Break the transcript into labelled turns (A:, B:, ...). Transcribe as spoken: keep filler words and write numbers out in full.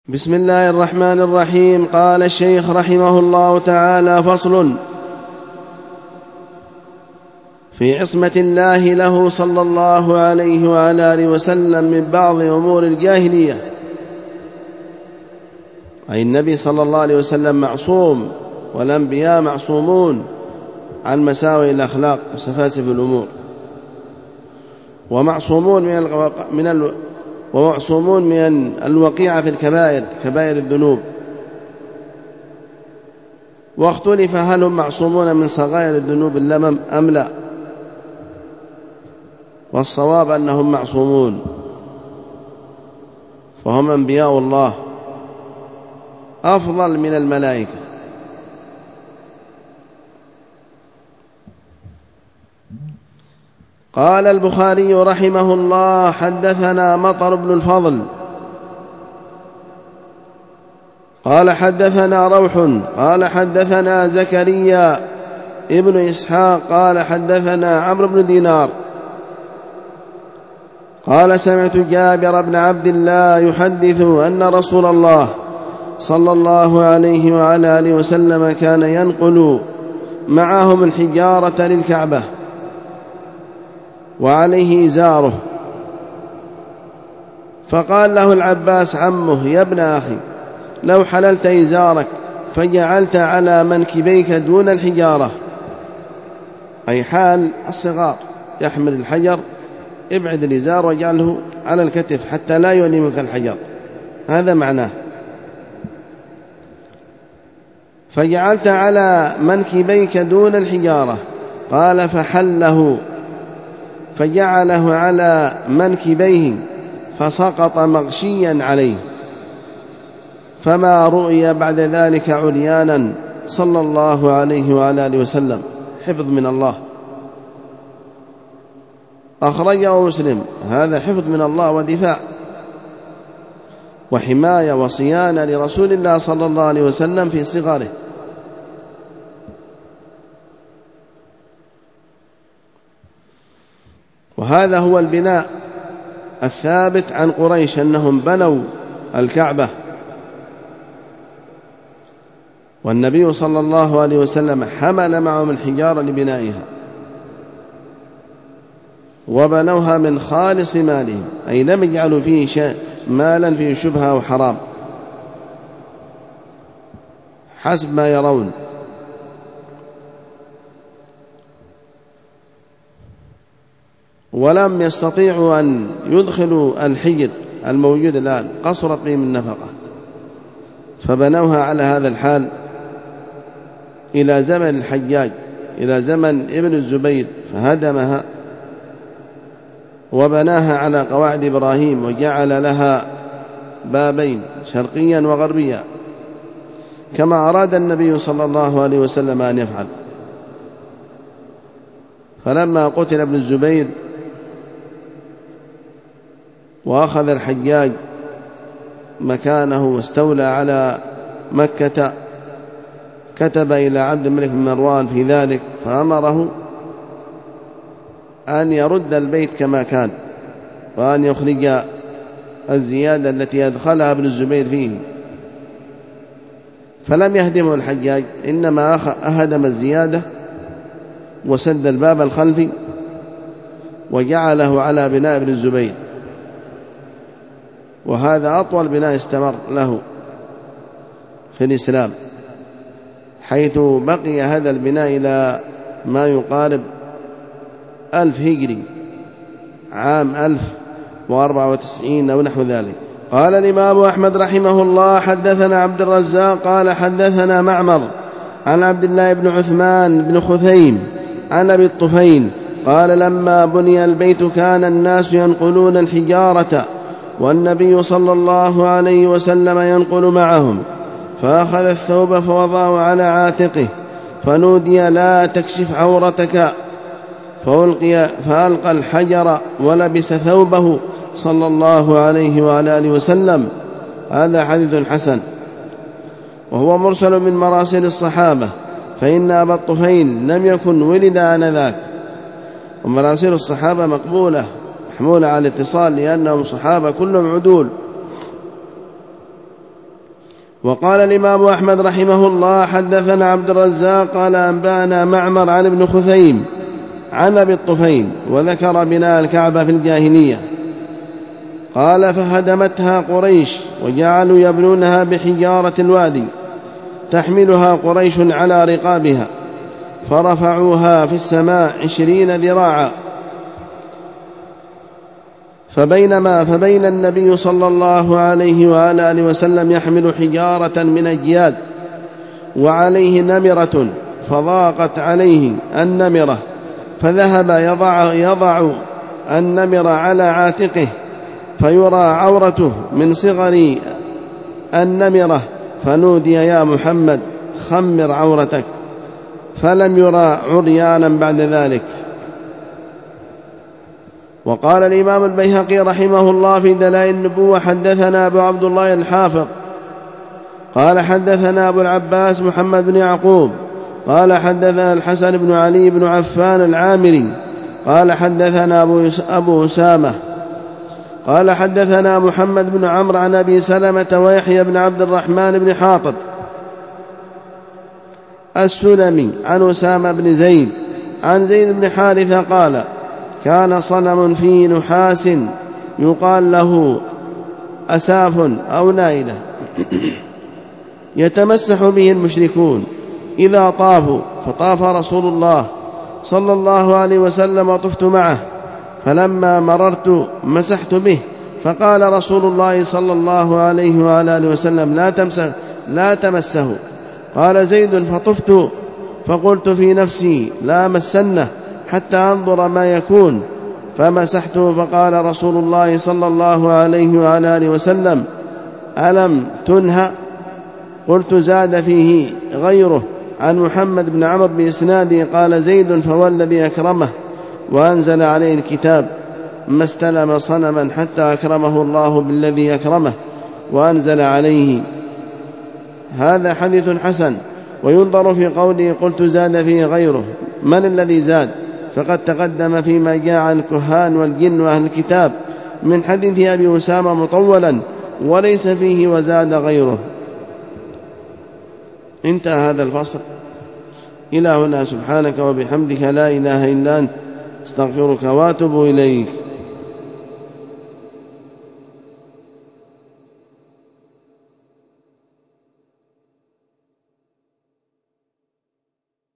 A: بسم الله الرحمن الرحيم. قال الشيخ رحمه الله تعالى: فصل في عصمة الله له صلى الله عليه وعلى آله وسلم من بعض أمور الجاهلية. أي النبي صلى الله عليه وسلم معصوم، والأنبياء معصومون عن مساوئ الأخلاق وسفاسف الأمور، ومعصومون من الو... من ال... ومعصومون من الوقيعة في الكبائر، كبائر الذنوب. واختلف هل هم معصومون من صغائر الذنوب اللمم أم لا، والصواب أنهم معصومون، فهم أنبياء الله أفضل من الملائكة. قال البخاري رحمه الله: حدثنا مطر بن الفضل قال حدثنا روح قال حدثنا زكريا ابن إسحاق قال حدثنا عمرو بن دينار قال: سمعت جابر بن عبد الله يحدث أن رسول الله صلى الله عليه وعلى آله وسلم كان ينقل معهم الحجارة للكعبة وعليه إزاره، فقال له العباس عمه: يا ابن أخي، لو حللت إزارك فجعلت على منكبيك دون الحجارة، أي حال الصغار، يحمل الحجر، ابعد الإزار واجعله على الكتف حتى لا يؤلمك الحجر، هذا معناه. فجعلت على منكبيك دون الحجارة. قال: فحله فجعله على منكبيه فسقط مغشيا عليه، فما رؤي بعد ذلك عريانا صلى الله عليه وعلى آله وسلم. حفظ من الله، أخرجه مسلم. هذا حفظ من الله ودفاع وحماية وصيانة لرسول الله صلى الله عليه وسلم في صغره. وهذا هو البناء الثابت عن قريش، أنهم بنوا الكعبة، والنبي صلى الله عليه وسلم حمل معهم الحجارة لبنائها، وبنوها من خالص مالهم، أي لم يجعلوا فيه شيء مالا فيه شبهة وحرام حسب ما يرون. ولم يستطيعوا أن يدخلوا الحجر الموجود الآن، قصرت بهم النفقة، فبنوها على هذا الحال إلى زمن الحجاج، إلى زمن ابن الزبير، فهدمها وبناها على قواعد إبراهيم، وجعل لها بابين شرقيا وغربيا كما أراد النبي صلى الله عليه وسلم أن يفعل. فلما قتل ابن الزبير وأخذ الحجاج مكانه واستولى على مكة، كتب إلى عبد الملك بن مروان في ذلك، فأمره أن يرد البيت كما كان، وأن يخرج الزيادة التي أدخلها ابن الزبير فيه. فلم يهدمه الحجاج، إنما أهدم الزيادة وسد الباب الخلفي وجعله على بناء ابن الزبير، وهذا أطول بناء استمر له في الإسلام، حيث بقي هذا البناء إلى ما يقارب ألف هجري، عام ألف وأربعة وتسعين أو نحو ذلك. قال الإمام أحمد رحمه الله: حدثنا عبد الرزاق قال حدثنا معمر عن عبد الله بن عثمان بن خثيم عن أبي الطفيل قال: لما بني البيت كان الناس ينقلون الحجارة، والنبي صلى الله عليه وسلم ينقل معهم، فأخذ الثوب فوضعه على عاتقه، فنودي: لا تكشف عورتك، فألقي فألقى الحجر ولبس ثوبه صلى الله عليه وعلى آله وسلم. هذا حديث حسن، وهو مرسل من مراسل الصحابة، فإن أبا الطفيل لم يكن ولد آنذاك، ومراسل الصحابة مقبولة محمولة على الاتصال، لأنهم صحابة كلهم عدول. وقال الإمام أحمد رحمه الله حدثنا عبد الرزاق قال أنبانا معمر عن ابن خثيم عن أبي الطفيل وذكر بناء الكعبة في الجاهلية. قال فهدمتها قريش وجعلوا يبنونها بحجارة الوادي تحملها قريش على رقابها فرفعوها في السماء عشرين ذراعا. فبينما فبين النبي صلى الله عليه وآله وسلم يحمل حجارة من أجياد وعليه نمرة فضاقت عليه النمرة فذهب يضع, يضع النمر على عاتقه فيرى عورته من صغر النمرة فنودي يا محمد خمر عورتك فلم يرى عريانا بعد ذلك. وقال الإمام البيهقي رحمه الله في دلائل النبوة حدثنا أبو عبد الله الحافظ قال حدثنا أبو العباس محمد بن يعقوب قال حدثنا الحسن بن علي بن عفان العامري قال حدثنا أبو أسامة قال حدثنا محمد بن عمرو عن أبي سلمة ويحيى بن عبد الرحمن بن حاطب السلمي عن أسامة بن زيد عن زيد بن حارثة قال كان صنم في نحاس يقال له أساف أو نائلة يتمسح به المشركون إذا طافوا فطاف رسول الله صلى الله عليه وسلم وطفت معه فلما مررت مسحت به فقال رسول الله صلى الله عليه وآله وسلم لا تمسه لا تمسه. قال زيد فطفت فقلت في نفسي لا مسنه حتى أنظر ما يكون فمسحته فقال رسول الله صلى الله عليه وآله وسلم ألم تنهى؟ قلت زاد فيه غيره عن محمد بن عمرو بإسناده قال زيد فوالذي أكرمه وأنزل عليه الكتاب ما استلم صنما حتى أكرمه الله بالذي أكرمه وأنزل عليه. هذا حديث حسن. وينظر في قوله قلت زاد فيه غيره من الذي زاد؟ فقد تقدم فيما جاء عن الكهان والجن وأهل الكتاب من حديث أبي أسامة مطولا وليس فيه وزاد غيره. انتهى هذا الفصل. إلى هنا سبحانك وبحمدك لا إله إلا أنت استغفرك واتوب إليك.